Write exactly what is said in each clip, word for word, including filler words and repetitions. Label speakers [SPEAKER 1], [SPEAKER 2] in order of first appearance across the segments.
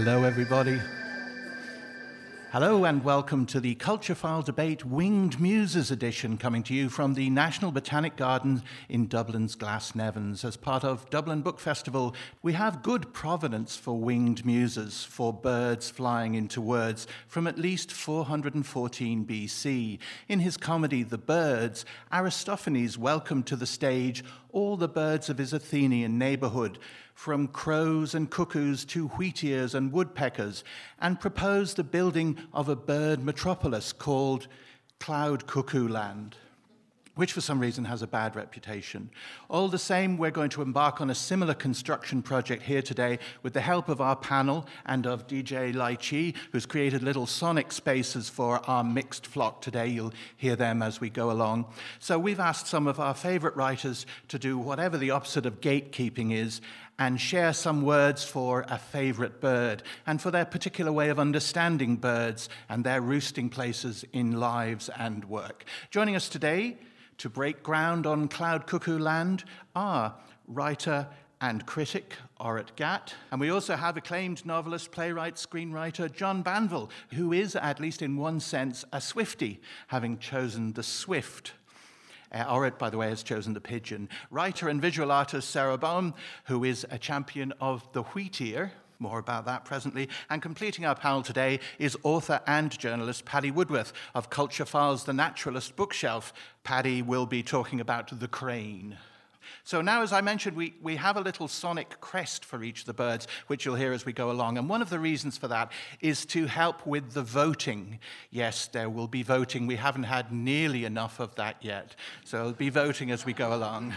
[SPEAKER 1] Hello, everybody. Hello and welcome to the Culturefile Debate Winged Muses edition, coming to you from the National Botanic Gardens in Dublin's Glasnevin. As part of Dublin Book Festival, we have good provenance for winged muses, for birds flying into words, from at least four hundred fourteen B C. In his comedy, The Birds, Aristophanes welcomed to the stage all the birds of his Athenian neighborhood, from crows and cuckoos to wheatears and woodpeckers, and proposed the building of a bird metropolis called Cloud Cuckoo Land, which for some reason has a bad reputation. All the same, we're going to embark on a similar construction project here today with the help of our panel and of D J Lai Chi, who's created little sonic spaces for our mixed flock today. You'll hear them as we go along. So we've asked some of our favorite writers to do whatever the opposite of gatekeeping is and share some words for a favorite bird and for their particular way of understanding birds and their roosting places in lives and work. Joining us today to break ground on Cloud Cuckoo Land are writer and critic Orit Gat, and we also have acclaimed novelist, playwright, screenwriter John Banville, who is, at least in one sense, a Swiftie, having chosen the swift. Uh, Orit, by the way, has chosen the pigeon. Writer and visual artist Sarah Baum, who is a champion of the wheatear. More about that presently. And completing our panel today is author and journalist Paddy Woodworth of Culturefile's The Naturalist Bookshelf. Paddy will be talking about the crane. So now, as I mentioned, we, we have a little sonic crest for each of the birds, which you'll hear as we go along. And one of the reasons for that is to help with the voting. Yes, there will be voting. We haven't had nearly enough of that yet. So there'll be voting as we go along.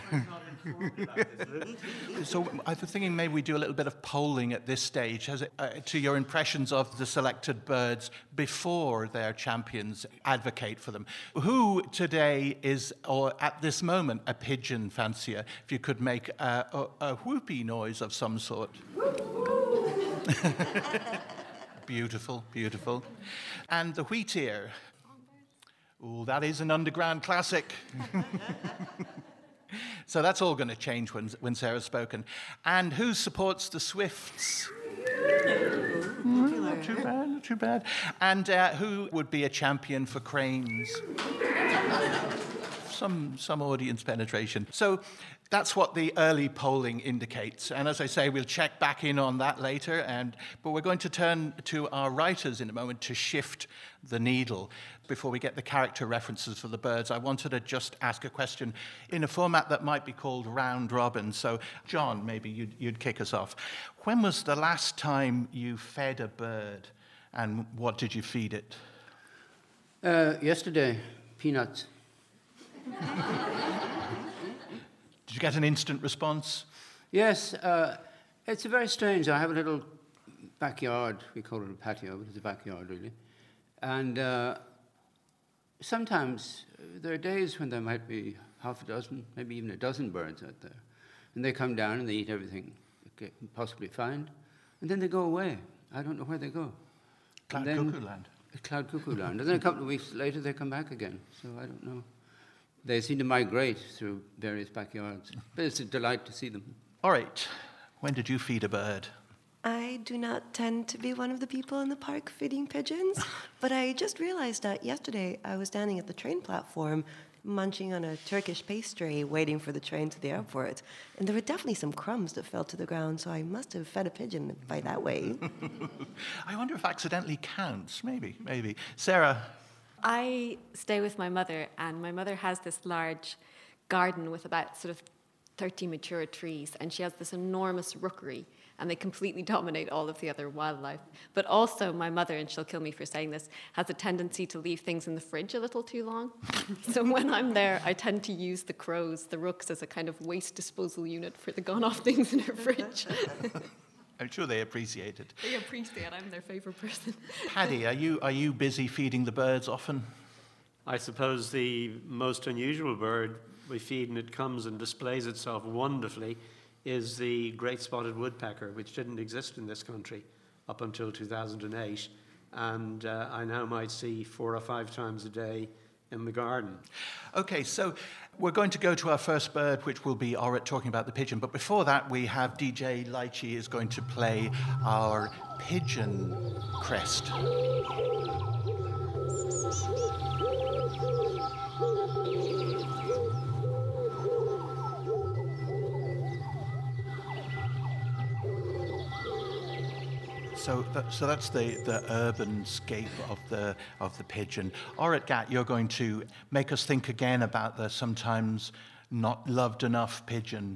[SPEAKER 1] So I was thinking maybe we do a little bit of polling at this stage has it, uh, to your impressions of the selected birds before their champions advocate for them. Who today is, or at this moment, a pigeon fancier? If you could make a, a, a whoopee noise of some sort. Beautiful, beautiful. And the wheatear. Oh, that is an underground classic. So that's all going to change when, when Sarah's spoken. And who supports the swifts? Mm, not too bad, not too bad. And uh, who would be a champion for cranes? Some, some audience penetration. So that's what the early polling indicates. And as I say, we'll check back in on that later. And, but we're going to turn to our writers in a moment to shift the needle. Before we get the character references for the birds, I wanted to just ask a question in a format that might be called round robin. So, John, maybe you'd, you'd kick us off. When was the last time you fed a bird, and what did you feed it?
[SPEAKER 2] Uh, yesterday, peanuts.
[SPEAKER 1] Did you get an instant response?
[SPEAKER 2] Yes, uh, it's very strange. I have a little backyard. We call it a patio, but it's a backyard, really. And uh, sometimes uh, there are days when there might be half a dozen, maybe even a dozen birds out there. And they come down and they eat everything they can possibly find. And then they go away. I don't know where they go.
[SPEAKER 1] Cloud
[SPEAKER 2] then,
[SPEAKER 1] Cuckoo Land.
[SPEAKER 2] Cloud Cuckoo Land. And then a couple of weeks later they come back again. So I don't know. They seem to migrate through various backyards. But it's a delight to see them.
[SPEAKER 1] All right. When did you feed a bird?
[SPEAKER 3] I do not tend to be one of the people in the park feeding pigeons, but I just realized that yesterday I was standing at the train platform munching on a Turkish pastry waiting for the train to the airport, and there were definitely some crumbs that fell to the ground, so I must have fed a pigeon by that way.
[SPEAKER 1] I wonder if accidentally counts. Maybe, maybe. Sarah?
[SPEAKER 4] I stay with my mother, and my mother has this large garden with about sort of thirty mature trees, and she has this enormous rookery, and they completely dominate all of the other wildlife. But also my mother, and she'll kill me for saying this, has a tendency to leave things in the fridge a little too long. So when I'm there, I tend to use the crows, the rooks, as a kind of waste disposal unit for the gone-off things in her fridge.
[SPEAKER 1] I'm sure they appreciate it.
[SPEAKER 4] They appreciate it. I'm their favourite person.
[SPEAKER 1] Paddy, are you, are you busy feeding the birds often?
[SPEAKER 5] I suppose the most unusual bird we feed, and it comes and displays itself wonderfully, is the great spotted woodpecker, which didn't exist in this country up until two thousand eight. And uh, I now might see four or five times a day in the garden.
[SPEAKER 1] Okay, so we're going to go to our first bird, which will be Orit talking about the pigeon. But before that, we have D J Lai Chi is going to play our pigeon crest. So, that, so that's the, the urban scape of the of the pigeon. Orit Gat, you're going to make us think again about the sometimes not loved enough pigeon.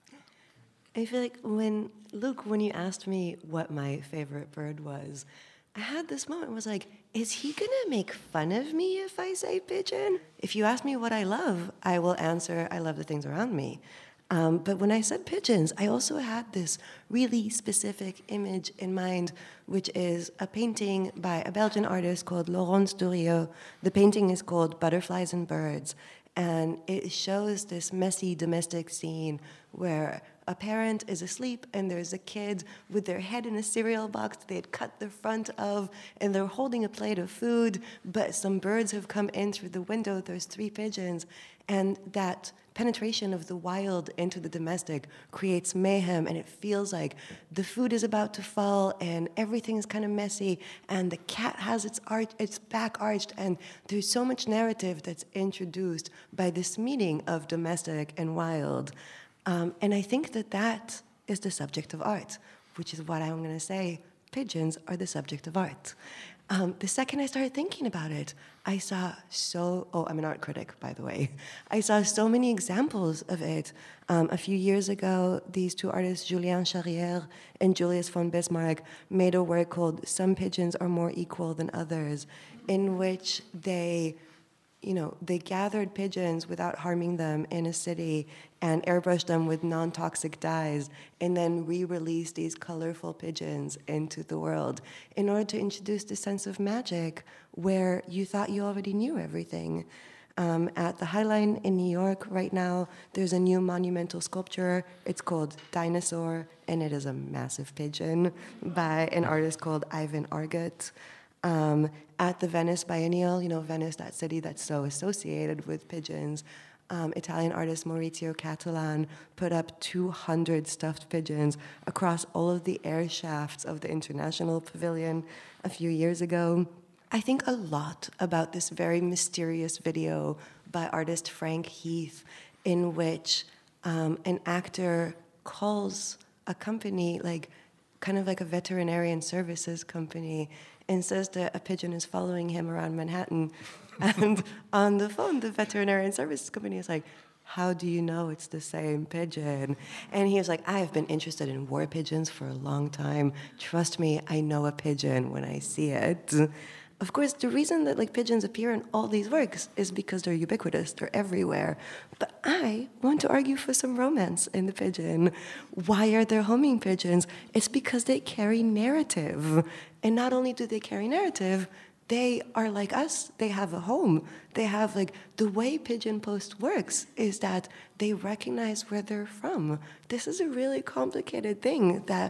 [SPEAKER 3] I feel like when, Luke, when you asked me what my favorite bird was, I had this moment, I was like, is he gonna make fun of me if I say pigeon? If you ask me what I love, I will answer, I love the things around me. Um, but when I said pigeons, I also had this really specific image in mind, which is a painting by a Belgian artist called Laurence Durieux. The painting is called Butterflies and Birds, and it shows this messy domestic scene where a parent is asleep and there's a kid with their head in a cereal box they had cut the front of, and they're holding a plate of food, but some birds have come in through the window. There's three pigeons, and that penetration of the wild into the domestic creates mayhem, and it feels like the food is about to fall and everything is kind of messy, and the cat has its arch, its back arched, and there's so much narrative that's introduced by this meeting of domestic and wild. Um, and I think that that is the subject of art, which is what I'm going to say. Pigeons are the subject of art. Um, the second I started thinking about it, I saw so, oh, I'm an art critic, by the way. I saw so many examples of it. Um, a few years ago, these two artists, Julien Charrière and Julius von Bismarck, made a work called Some Pigeons Are More Equal Than Others, in which they, you know, they gathered pigeons without harming them in a city and airbrushed them with non-toxic dyes, and then re-released these colorful pigeons into the world in order to introduce the sense of magic where you thought you already knew everything. Um, at the High Line in New York right now, there's a new monumental sculpture. It's called Dinosaur, and it is a massive pigeon by an artist called Ivan Argut. Um, at the Venice Biennial, you know, Venice, that city that's so associated with pigeons, um, Italian artist Maurizio Catalan put up two hundred stuffed pigeons across all of the air shafts of the International Pavilion a few years ago. I think a lot about this very mysterious video by artist Frank Heath, in which um, an actor calls a company, like kind of like a veterinarian services company, and says that a pigeon is following him around Manhattan. And on the phone, the veterinarian services company is like, how do you know it's the same pigeon? And he was like, I have been interested in war pigeons for a long time. Trust me, I know a pigeon when I see it. Of course, the reason that like pigeons appear in all these works is because they're ubiquitous, they're everywhere. But I want to argue for some romance in the pigeon. Why are there homing pigeons? It's because they carry narrative. And not only do they carry narrative, they are like us. They have a home. They have like, the way Pigeon Post works is that they recognize where they're from. This is a really complicated thing that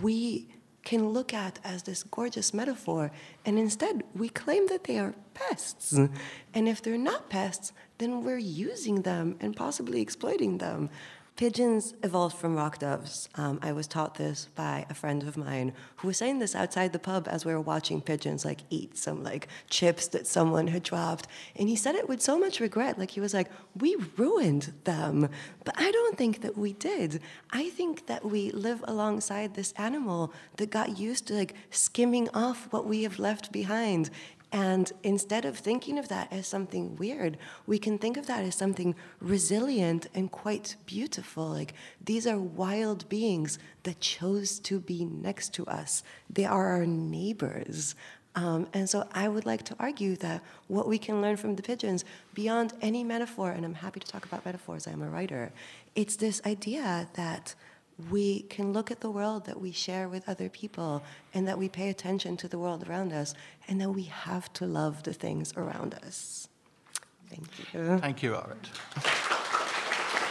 [SPEAKER 3] we can look at as this gorgeous metaphor, and instead we claim that they are pests. And if they're not pests, then we're using them and possibly exploiting them. Pigeons evolved from rock doves. Um, I was taught this by a friend of mine who was saying this outside the pub as we were watching pigeons like eat some like chips that someone had dropped. And he said it with so much regret. Like he was like, we ruined them. But I don't think that we did. I think that we live alongside this animal that got used to like skimming off what we have left behind. And instead of thinking of that as something weird, we can think of that as something resilient and quite beautiful. Like, these are wild beings that chose to be next to us. They are our neighbors. Um, and so I would like to argue that what we can learn from the pigeons, beyond any metaphor, and I'm happy to talk about metaphors, I'm a writer, it's this idea that we can look at the world that we share with other people, and that we pay attention to the world around us, and that we have to love the things around us. Thank you.
[SPEAKER 1] Thank you, Orit.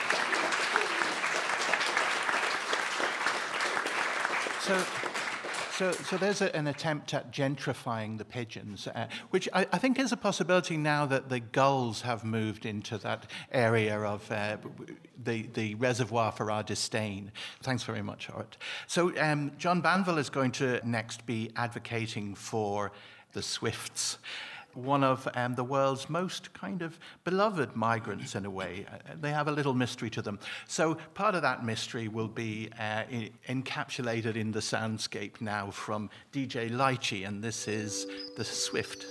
[SPEAKER 1] So, So, so there's a, an attempt at gentrifying the pigeons, uh, which I, I think is a possibility now that the gulls have moved into that area of uh, the, the reservoir for our disdain. Thanks very much, Art. So um, John Banville is going to next be advocating for the swifts, one of um, the world's most kind of beloved migrants in a way. Uh, they have a little mystery to them. So part of that mystery will be uh, I- encapsulated in the soundscape now from D J Lychee, and this is The Swift.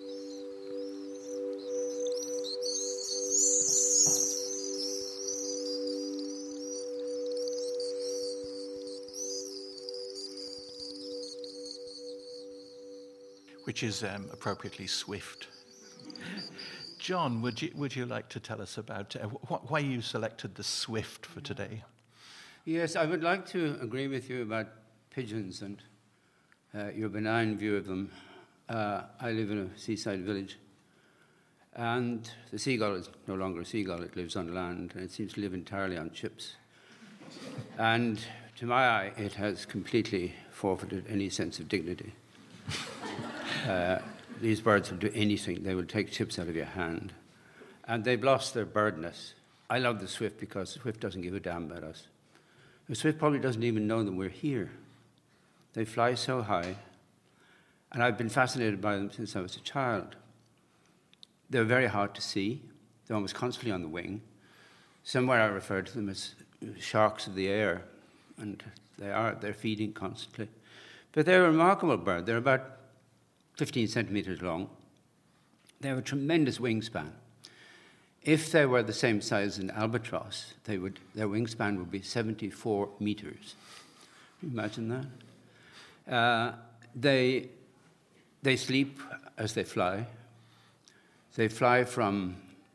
[SPEAKER 1] Which is um, appropriately swift. John, would you would you like to tell us about uh, wh- why you selected the swift for today?
[SPEAKER 2] Yes, I would like to agree with you about pigeons and uh, your benign view of them. Uh, I live in a seaside village, and the seagull is no longer a seagull. It lives on land, and it seems to live entirely on chips. And to my eye, it has completely forfeited any sense of dignity. Uh, these birds will do anything. They will take chips out of your hand. And they've lost their birdness. I love the swift because the swift doesn't give a damn about us. The swift probably doesn't even know that we're here. They fly so high. And I've been fascinated by them since I was a child. They're very hard to see. They're almost constantly on the wing. Somewhere I refer to them as sharks of the air. And they are. They're feeding constantly. But they're a remarkable bird. They're about fifteen centimeters long. They have a tremendous wingspan. If they were the same size as an albatross, they would, their wingspan would be seventy-four meters. Can you imagine that? Uh, they, they sleep as they fly. They fly from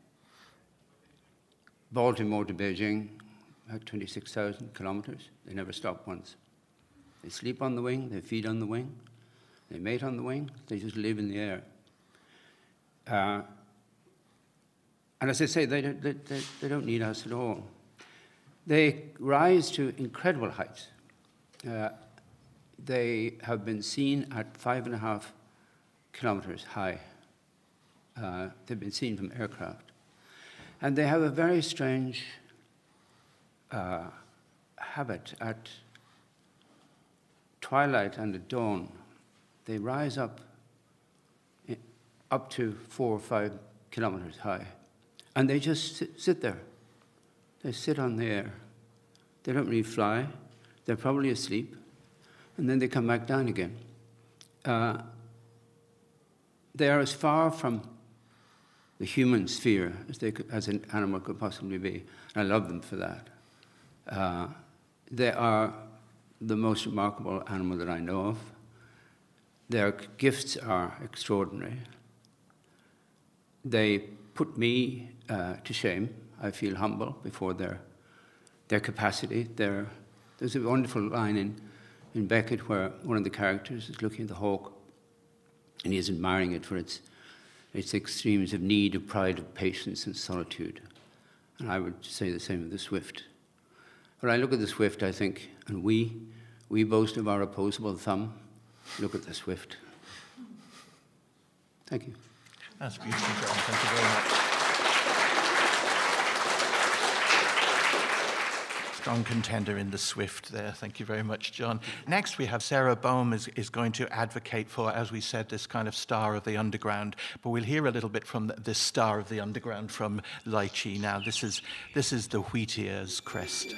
[SPEAKER 2] Baltimore to Beijing, about twenty-six thousand kilometers. They never stop once. They sleep on the wing, they feed on the wing. They mate on the wing. They just live in the air. Uh, and as I say, they don't, they, they, they don't need us at all. They rise to incredible heights. Uh, they have been seen at five and a half kilometers high. Uh, they've been seen from aircraft. And they have a very strange uh, habit at twilight and at dawn. They rise up up to four or five kilometers high, and they just sit, sit there. They sit on the air. They don't really fly. They're probably asleep, and then they come back down again. Uh, they are as far from the human sphere as, they could, as an animal could possibly be, and I love them for that. Uh, they are the most remarkable animal that I know of. Their gifts are extraordinary. They put me uh, to shame. I feel humble before their their capacity. Their, there's a wonderful line in, in Beckett where one of the characters is looking at the hawk and he is admiring it for its, its extremes of need, of pride, of patience and solitude. And I would say the same of the swift. When I look at the swift, I think, and we, we boast of our opposable thumb. Look at the swift. Thank you.
[SPEAKER 1] That's beautiful, John. Thank you very much. Strong contender in the swift there. Thank you very much, John. Next, we have Sarah Bohm is, is going to advocate for, as we said, this kind of star of the underground. But we'll hear a little bit from the, this star of the underground from Lychee now. This is, this is the Wheatear's crest.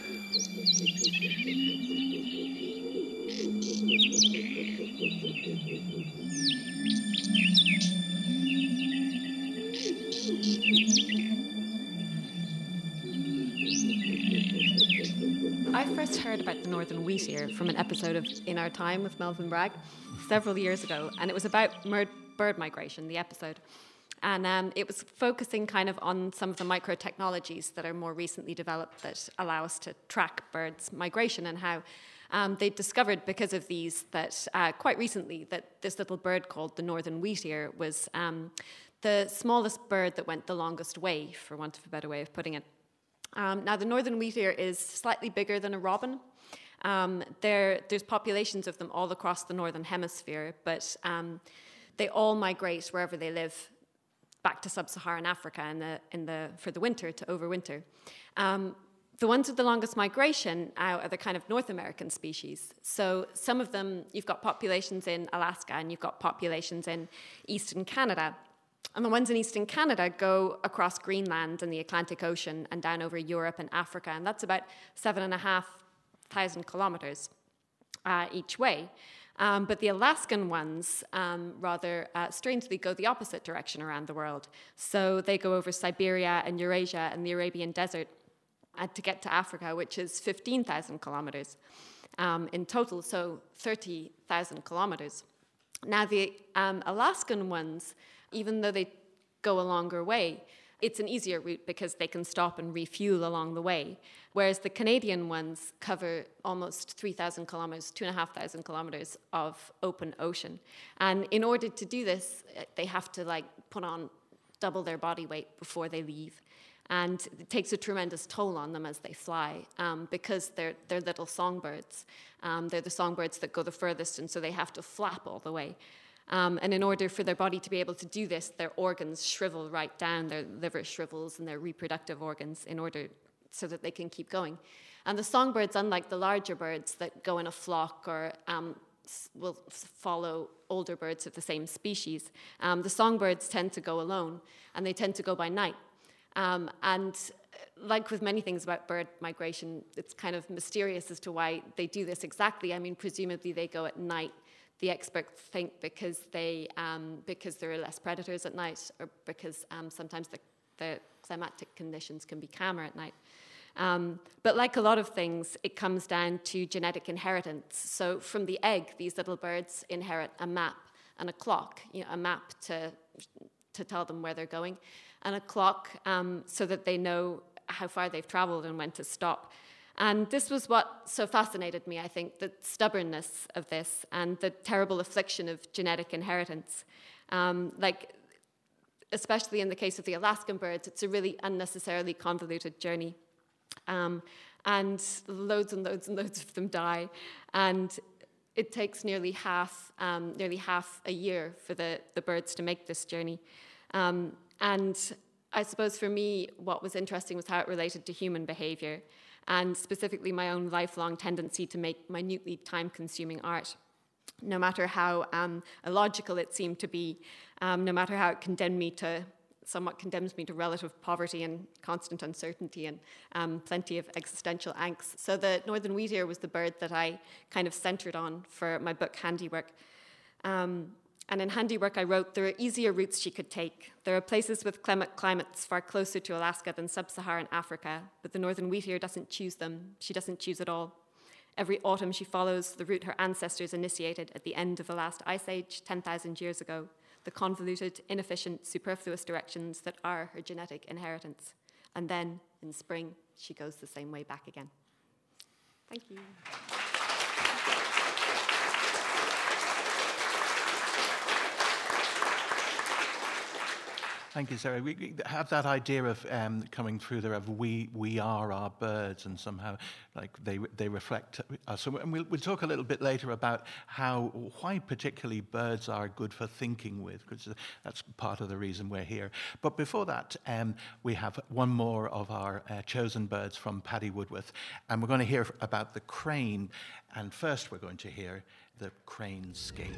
[SPEAKER 4] I first heard about the northern wheatear from an episode of In Our Time with Melvyn Bragg several years ago, and it was about mer- bird migration, the episode. And um, it was focusing kind of on some of the micro-technologies that are more recently developed that allow us to track birds' migration, and how um, they discovered because of these that uh, quite recently that this little bird called the northern wheatear was um, the smallest bird that went the longest way, for want of a better way of putting it. Um, now, the northern wheatear is slightly bigger than a robin, Um, there, there's populations of them all across the northern hemisphere, but um, they all migrate wherever they live back to sub-Saharan Africa in the, in the, for the winter, to overwinter. Um, the ones with the longest migration uh, are the kind of North American species. So some of them, you've got populations in Alaska and you've got populations in eastern Canada. And the ones in eastern Canada go across Greenland and the Atlantic Ocean and down over Europe and Africa, and that's about seven and a half thousand kilometers uh, each way. Um, but the Alaskan ones, um, rather uh, strangely, go the opposite direction around the world. So they go over Siberia and Eurasia and the Arabian Desert uh, to get to Africa, which is fifteen thousand kilometers um, in total, so thirty thousand kilometers. Now, the um, Alaskan ones, even though they go a longer way, it's an easier route because they can stop and refuel along the way. Whereas the Canadian ones cover almost three thousand kilometers, two thousand five hundred kilometers of open ocean. And in order to do this, they have to like put on double their body weight before they leave. And it takes a tremendous toll on them as they fly um, because they're, they're little songbirds. Um, they're the songbirds that go the furthest, and so they have to flap all the way. Um, and in order for their body to be able to do this, their organs shrivel right down, their liver shrivels and their reproductive organs in order so that they can keep going. And the songbirds, unlike the larger birds that go in a flock or um, will follow older birds of the same species, um, the songbirds tend to go alone, and they tend to go by night. Um, and like with many things about bird migration, it's kind of mysterious as to why they do this exactly. I mean, presumably they go at night. The experts think because they um, because there are less predators at night, or because um, sometimes the, the climatic conditions can be calmer at night. Um, but like a lot of things, it comes down to genetic inheritance. So from the egg, these little birds inherit a map and a clock, you know, a map to to tell them where they're going, and a clock um, so that they know how far they've traveled and when to stop. And this was what so fascinated me, I think, the stubbornness of this and the terrible affliction of genetic inheritance. Um, like, especially in the case of the Alaskan birds, it's a really unnecessarily convoluted journey. Um, and loads and loads and loads of them die. And it takes nearly half, um, nearly half a year for the, the birds to make this journey. Um, and I suppose for me, what was interesting was how it related to human behavior, and specifically my own lifelong tendency to make minutely time-consuming art. No matter how um, illogical it seemed to be, um, no matter how it condemned me to, somewhat condemns me to relative poverty and constant uncertainty and um, plenty of existential angst. So the northern wheatear was the bird that I kind of centered on for my book, Handiwork. Um, And in Handiwork, I wrote, there are easier routes she could take. There are places with climates far closer to Alaska than sub-Saharan Africa, but the northern wheatear doesn't choose them. She doesn't choose at all. Every autumn, she follows the route her ancestors initiated at the end of the last ice age, ten thousand years ago, the convoluted, inefficient, superfluous directions that are her genetic inheritance. And then, in spring, she goes the same way back again. Thank you.
[SPEAKER 1] Thank you, Sarah. We have that idea of um, coming through there of we we are our birds, and somehow like they they reflect us. And we'll, we'll talk a little bit later about how why particularly birds are good for thinking with, because that's part of the reason we're here. But before that, um, we have one more of our uh, chosen birds from Paddy Woodworth, and we're going to hear about the crane. And first, we're going to hear the cranescape.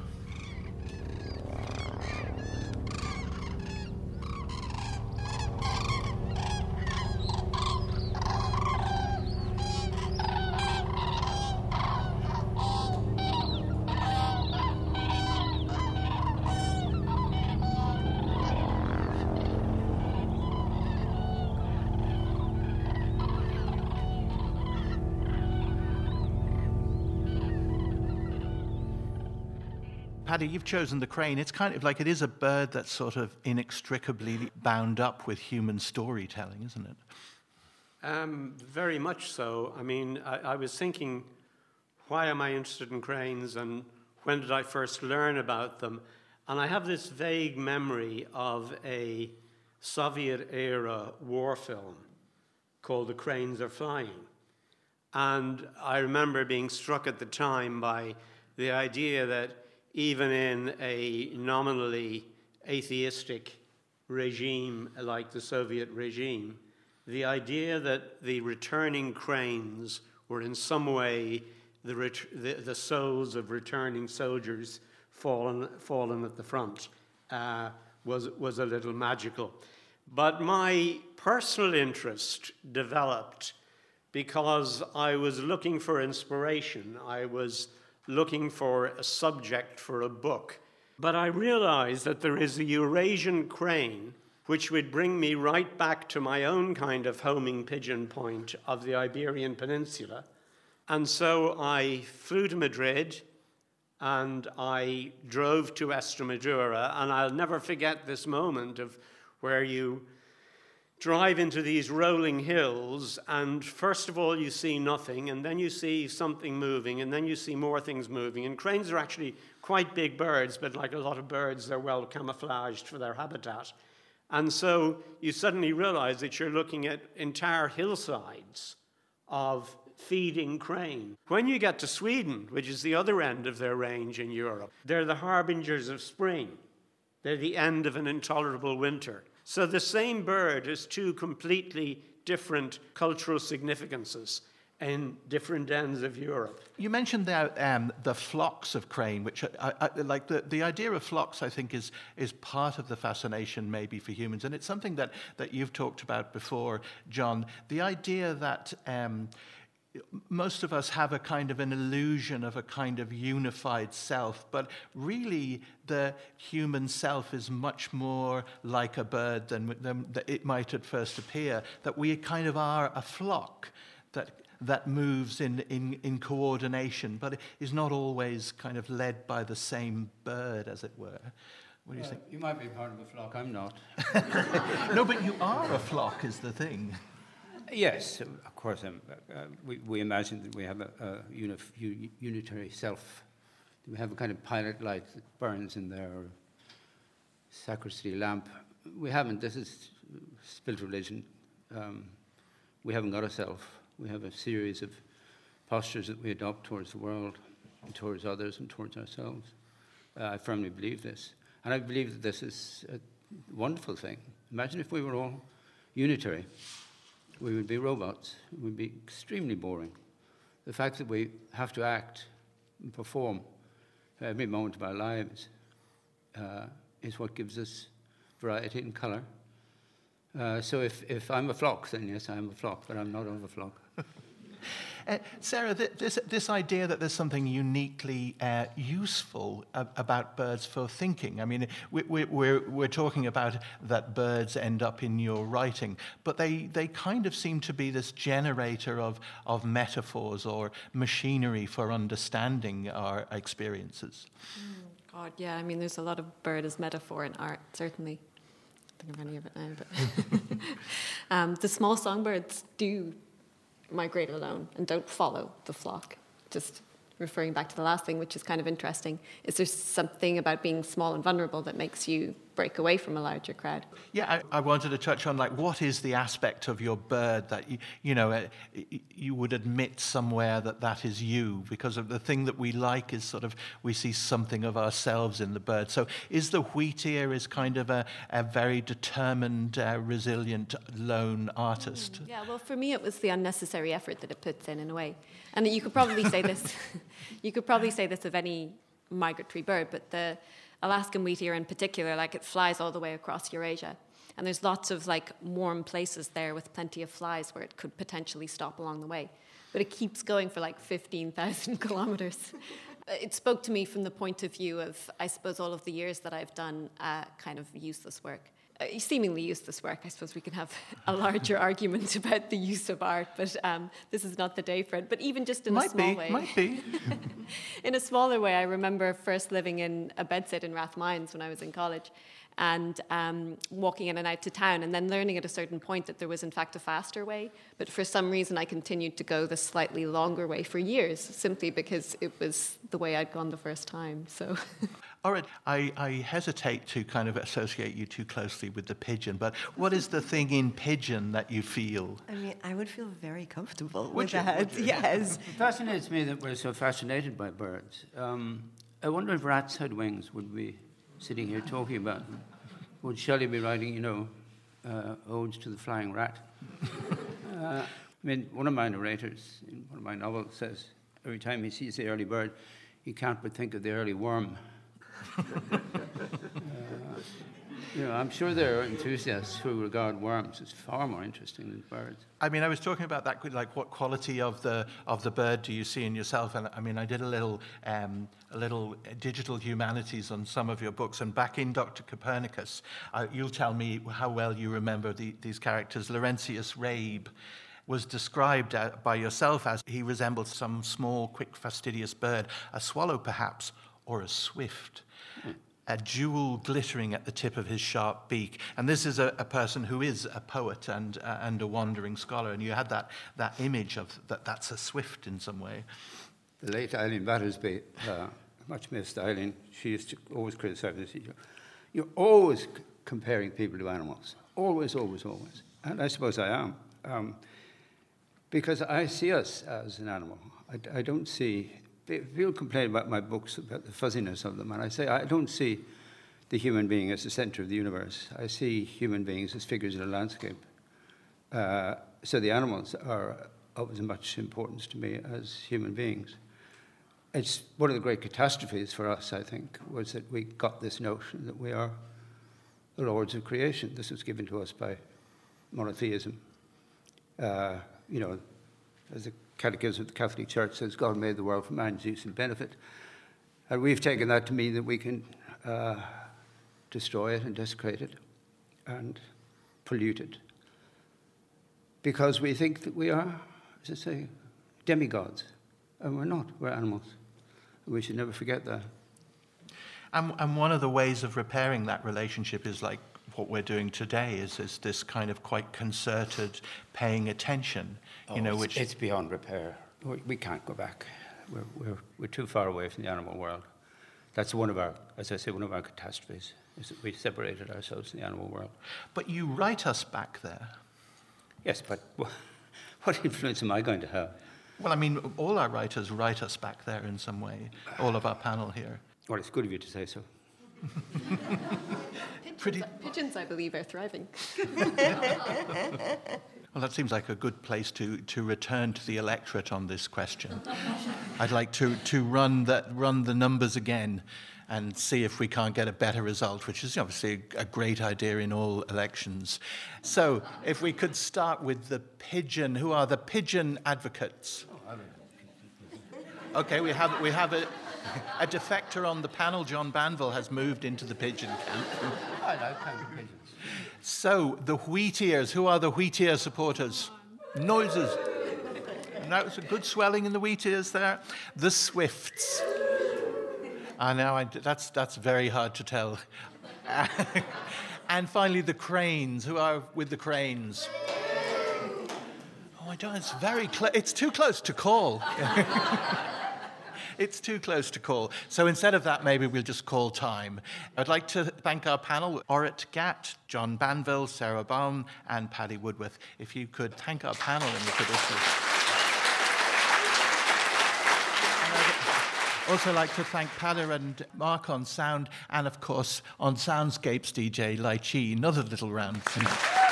[SPEAKER 1] Paddy, you've chosen the crane. It's kind of like it is a bird that's sort of inextricably bound up with human storytelling, isn't it?
[SPEAKER 5] Um, very much so. I mean, I, I was thinking, why am I interested in cranes, and when did I first learn about them? And I have this vague memory of a Soviet-era war film called The Cranes Are Flying. And I remember being struck at the time by the idea that even in a nominally atheistic regime like the Soviet regime, the idea that the returning cranes were in some way the, ret- the, the souls of returning soldiers fallen, fallen at the front uh, was, was a little magical. But my personal interest developed because I was looking for inspiration. I was looking for a subject for a book. But I realized that there is a Eurasian crane which would bring me right back to my own kind of homing pigeon point of the Iberian Peninsula. And so I flew to Madrid and I drove to Estremadura, and I'll never forget this moment of where you drive into these rolling hills, and first of all you see nothing, and then you see something moving, and then you see more things moving. And cranes are actually quite big birds, but like a lot of birds, they're well camouflaged for their habitat. And so you suddenly realize that you're looking at entire hillsides of feeding crane. When you get to Sweden, which is the other end of their range in Europe, they're the harbingers of spring. They're the end of an intolerable winter. So the same bird has two completely different cultural significances in different ends of Europe.
[SPEAKER 1] You mentioned there um, the flocks of crane, which I, I, like the, the idea of flocks, I think, is is part of the fascination maybe for humans, and it's something that that you've talked about before, John. The idea that um, most of us have a kind of an illusion of a kind of unified self, but really the human self is much more like a bird than, than it might at first appear, that we kind of are a flock that that moves in, in, in coordination, but is not always kind of led by the same bird, as it were. What do you
[SPEAKER 2] well,
[SPEAKER 1] think?
[SPEAKER 2] You might be part of a flock, I'm not.
[SPEAKER 1] No, but you are a flock, is the thing.
[SPEAKER 2] Yes, of course. Um, uh, we, we imagine that we have a, a unif, u, unitary self. We have a kind of pilot light that burns in there, or sacristy lamp. We haven't. This is spilt religion. Um, we haven't got a self. We have a series of postures that we adopt towards the world, and towards others, and towards ourselves. Uh, I firmly believe this. And I believe that this is a wonderful thing. Imagine if we were all unitary. We would be robots. It would be extremely boring. The fact that we have to act and perform every moment of our lives uh, is what gives us variety and colour. Uh, so if, if I'm a flock, then yes, I'm a flock, but I'm not of a flock.
[SPEAKER 1] Uh, Sarah, th- this, this idea that there's something uniquely uh, useful ab- about birds for thinking. I mean, we, we, we're, we're talking about that birds end up in your writing, but they, they kind of seem to be this generator of, of metaphors or machinery for understanding our experiences.
[SPEAKER 4] Mm, God, yeah. I mean, there's a lot of bird as metaphor in art, certainly. I think of any of it now, but um, the small songbirds do migrate alone and don't follow the flock. Just referring back to the last thing, which is kind of interesting, is there something about being small and vulnerable that makes you break away from a larger crowd?
[SPEAKER 1] Yeah, I, I wanted to touch on, like, what is the aspect of your bird that, you, you know, uh, you would admit somewhere that that is you, because of the thing that we like is sort of, we see something of ourselves in the bird. So is the wheatear is kind of a, a very determined, uh, resilient, lone artist?
[SPEAKER 4] Mm, yeah, well, for me, it was the unnecessary effort that it puts in, in a way. And you could probably say this, you could probably say this of any migratory bird, but the Alaskan wheatear in particular, like, it flies all the way across Eurasia. And there's lots of, like, warm places there with plenty of flies where it could potentially stop along the way. But it keeps going for like fifteen thousand kilometers. It spoke to me from the point of view of, I suppose, all of the years that I've done uh, kind of useless work. Uh, seemingly useless work. I suppose we can have a larger argument about the use of art, but um, this is not the day for it. But even just in
[SPEAKER 1] might
[SPEAKER 4] a small
[SPEAKER 1] be,
[SPEAKER 4] way.
[SPEAKER 1] Might be.
[SPEAKER 4] In a smaller way, I remember first living in a bedsit in Rathmines when I was in college, and um, walking in and out to town, and then learning at a certain point that there was in fact a faster way. But for some reason, I continued to go the slightly longer way for years, simply because it was the way I'd gone the first time. So.
[SPEAKER 1] All right, I, I hesitate to kind of associate you too closely with the pigeon, but what is the thing in pigeon that you feel?
[SPEAKER 3] I mean, I would feel very comfortable
[SPEAKER 1] Would
[SPEAKER 3] with
[SPEAKER 1] you?
[SPEAKER 3] that.
[SPEAKER 1] Would you?
[SPEAKER 3] Yes.
[SPEAKER 2] It fascinates me that we're so fascinated by birds. Um, I wonder if rats had wings, would we be sitting here talking about them? Would Shelley be writing, you know, uh, odes to the flying rat? uh, I mean, one of my narrators in one of my novels says every time he sees the early bird, he can't but think of the early worm. uh, you know, I'm sure there are enthusiasts who regard worms as far more interesting than birds.
[SPEAKER 1] I mean, I was talking about that, like what quality of the of the bird do you see in yourself? And I mean, I did a little um, a little digital humanities on some of your books, and back in Doctor Copernicus, uh, you'll tell me how well you remember the, these characters. Laurentius Rabe was described uh, by yourself as he resembled some small, quick, fastidious bird, a swallow perhaps, or a swift. A jewel glittering at the tip of his sharp beak. And this is a, a person who is a poet and uh, and a wandering scholar, and you had that, that image of that that's a swift in some way.
[SPEAKER 2] The late Eileen Battersby, uh, much missed Eileen, she used to always criticize this. You're always c- comparing people to animals. Always, always, always. And I suppose I am. Um, because I see us as an animal. I, I don't see... People complain about my books, about the fuzziness of them, and I say I don't see the human being as the center of the universe. I see human beings as figures in a landscape. Uh, so the animals are of as much importance to me as human beings. It's one of the great catastrophes for us, I think, was that we got this notion that we are the lords of creation. This was given to us by monotheism. Uh, you know, as the Catechism of the Catholic Church says, God made the world for man's use and benefit. And we've taken that to mean that we can uh, destroy it and desecrate it and pollute it. Because we think that we are, as I say, demigods. And we're not, we're animals. And we should never forget that.
[SPEAKER 1] And, and one of the ways of repairing that relationship is like what we're doing today, is, is this kind of quite concerted paying attention, you
[SPEAKER 2] oh,
[SPEAKER 1] know,
[SPEAKER 2] it's,
[SPEAKER 1] which...
[SPEAKER 2] It's beyond repair. We, we can't go back. We're, we're, we're too far away from the animal world. That's one of our, as I say, one of our catastrophes, is that we separated ourselves from the animal world.
[SPEAKER 1] But you write us back there.
[SPEAKER 2] Yes, but what influence am I going to have?
[SPEAKER 1] Well, I mean, all our writers write us back there in some way, all of our panel here.
[SPEAKER 2] Well, it's good of you to say so.
[SPEAKER 4] Pigeons,
[SPEAKER 1] Pretty-
[SPEAKER 4] pigeons, I believe, are thriving.
[SPEAKER 1] Well, that seems like a good place to, to return to the electorate on this question. I'd like to, to run, the, run the numbers again and see if we can't get a better result, which is obviously a great idea in all elections. So if we could start with the pigeon. Who are the pigeon advocates? Okay, we have, we have a, a defector on the panel. John Banville has moved into the pigeon camp.
[SPEAKER 2] I like kind of pigeons.
[SPEAKER 1] So, the Wheatears. Who are the Wheatear supporters? Noises. And that was a good swelling in the Wheatears there. The Swifts. I know, I, that's, that's very hard to tell. And finally, the Cranes. Who are with the Cranes? Oh, I don't, it's very close. It's too close to call. It's too close to call. So instead of that, maybe we'll just call time. I'd like to thank our panel, Orit Gatt, John Banville, Sarah Baum, and Paddy Woodworth. If you could thank our panel and we could also... I'd also like to thank Padder and Mark on sound, and of course on Soundscapes D J Lai Chi. Another little round.